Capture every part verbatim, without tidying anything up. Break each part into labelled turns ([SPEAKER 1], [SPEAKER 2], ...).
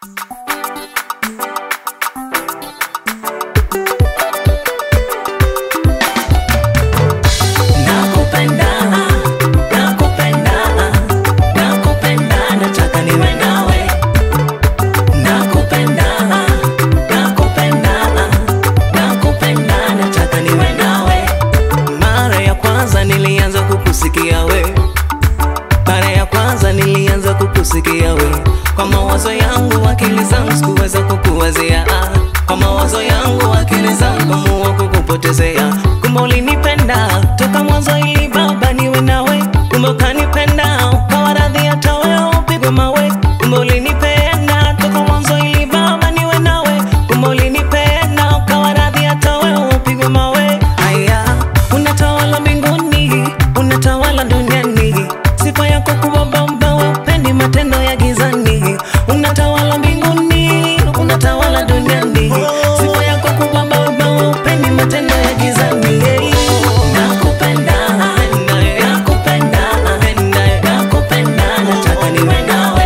[SPEAKER 1] kukusikia we, mara ya kwanza nilianza kukusikia we. Kwa mawazo yangu akili zangu sikuweza kukuwazia, kwa mawazo yangu akili zangu muwa kukupotezea. Kumbe ulinipenda toka mwanzo ili baba niwe nawe, kumbe ukanipenda ukawa radhi hata wewe upigwe mawe. Kumbe ulinipenda toka mwanzo ili baba niwe nawe, kumbe ulinipenda ukawa radhi hata wewe upigwe mawe. Haya, unatawala mbinguni, unatawala duniani, sifa yako kuwa baba, upendi matendo ya gizani. Unatawala mbinguni, unatawala duniani, sifa yako kuwa baba, upendi matendo ya gizani. Nakupenda, nakupenda, nakupenda, nataka niwe nawe.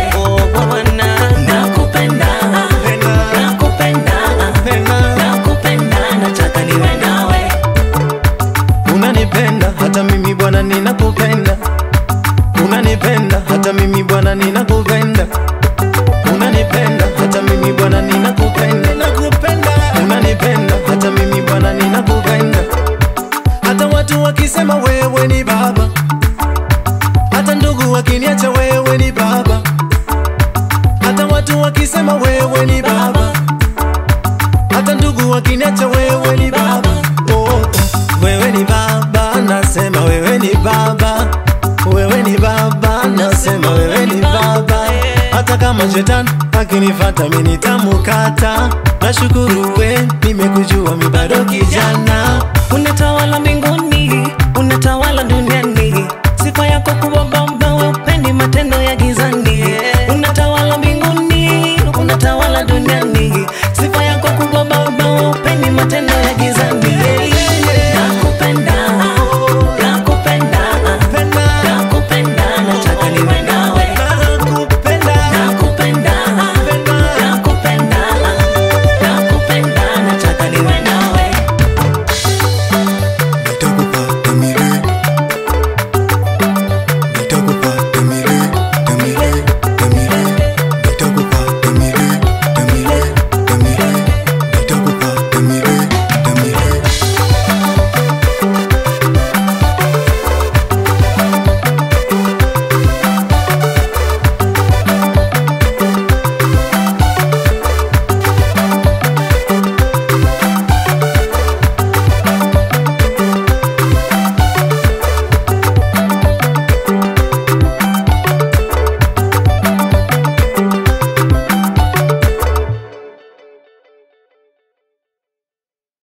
[SPEAKER 1] Nakupenda, nakupenda, nakupenda, nataka niwe nawe.
[SPEAKER 2] Unanipenda hata mimi Bwana ninakupenda, unanipenda hata mimi Bwana ninakupenda, unanipenda hata mimi Bwana ninakupenda, nakupenda, unanipenda hata mimi Bwana ninakupenda. Hata watu wakisema wewe ni baba, hata ndugu wakiniacha wewe ni baba, hata watu wakisema wewe ni baba, hata ndugu wakiniacha wewe ni baba. Oh, wewe ni baba, nasema wewe ni baba, wewe ni baba, nasema wewe ni baba. Hata kama shetani akinifuata mimi nitamkata, nashukuru we nimekujua mimi bado kijana.
[SPEAKER 1] Unatawala mbinguni, unatawala duniani, sifa yako kuwa